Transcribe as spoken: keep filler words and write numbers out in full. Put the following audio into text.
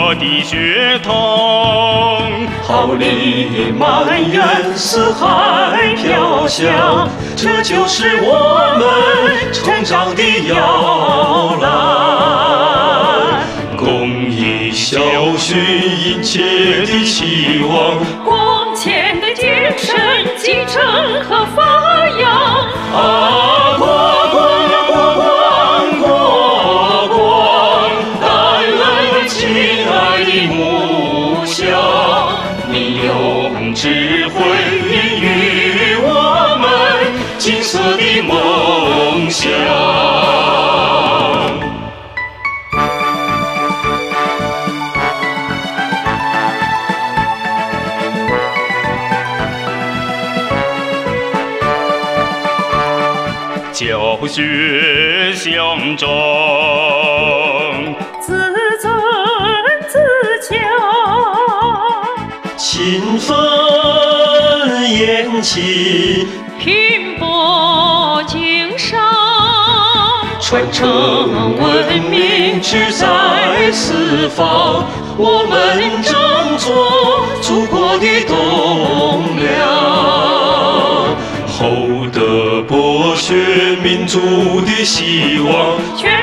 我的血统。 号令蔓延，四海飘香，这就是我们成长的摇篮。公益校训，殷切的期望， 光前的精神继承和发扬。 啊，国光国光国光，感恩亲爱的母校，你用智慧孕育我们金色的梦想。 教学相长， 自尊自强， 勤奋严谨， 拼搏经商， 传承文明志在四方，我们争做祖国的栋梁，厚德博学民族的希望。